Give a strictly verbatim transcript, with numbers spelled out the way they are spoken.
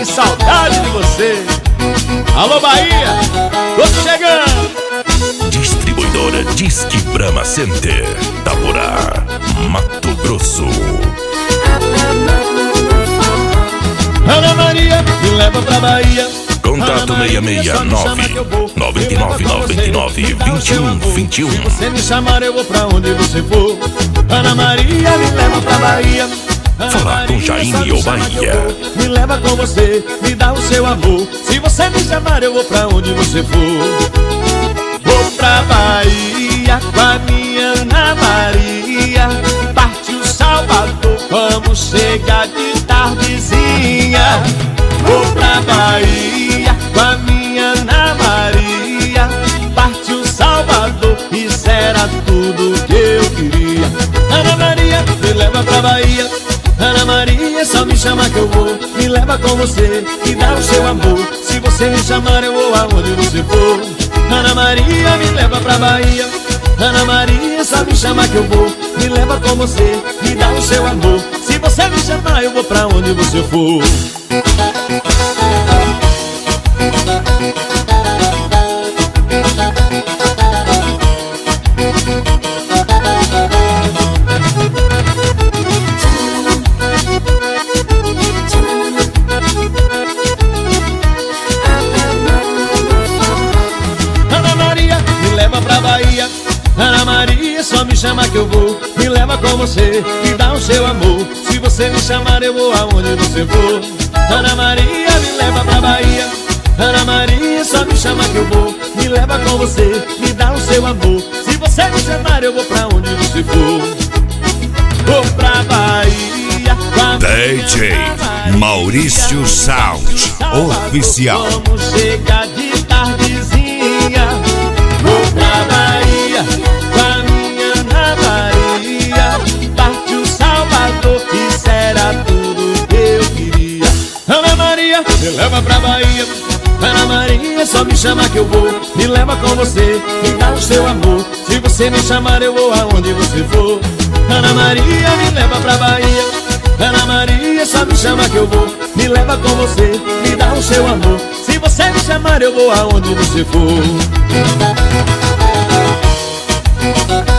Que saudade de você. Alô Bahia, tô chegando. Distribuidora Disque Brahma Center, Taborá, Mato Grosso. Ana Maria, me leva pra Bahia. Contato seis seis nove, nove nove nove nove, vinte e um vinte e um. Se você me chamar eu vou pra onde você for. Ana Maria, me leva pra Bahia. Falar com Jaime ou Bahia. Me leva com você, me dá o seu amor. Se você me chamar eu vou pra onde você for. Vou pra Bahia com a minha Ana Maria. Partiu Salvador, vamos chegar de tardezinha. Vou pra Bahia com a minha Ana Maria. Partiu Salvador, isso era tudo que eu queria. Ana Maria, me leva pra Bahia. Ana Maria, só me chama que eu vou. Me leva com você, me dá o seu amor. Se você me chamar eu vou aonde você for. Ana Maria, me leva pra Bahia. Ana Maria, só me chama que eu vou. Me leva com você, me dá o seu amor. Se você me chamar eu vou pra onde você for. Ana Maria, me leva pra Bahia. Ana Maria, só me chama que eu vou. Me leva com você, me dá o seu amor. Se você me chamar eu vou aonde você for. Ana Maria, me leva pra Bahia. Ana Maria, só me chama que eu vou. Me leva com você, me dá o seu amor. Se você me chamar eu vou pra onde você for. Vou pra Bahia com a D J Maurício Sound Oficial. Vamos chegar de tardezinha. Vou pra Bahia com a minha Ana Maria. Partiu Salvador, isso era tudo que eu queria. Ana Maria, me leva pra Bahia. Ana Maria, só me chama que eu vou. Me leva com você, me dá o seu amor. Se você me chamar eu vou aonde você for. Ana Maria, me leva pra Bahia. Ana Maria, só me chama que eu vou. Me leva com você, me dá o seu amor. Se você me chamar eu vou aonde você for.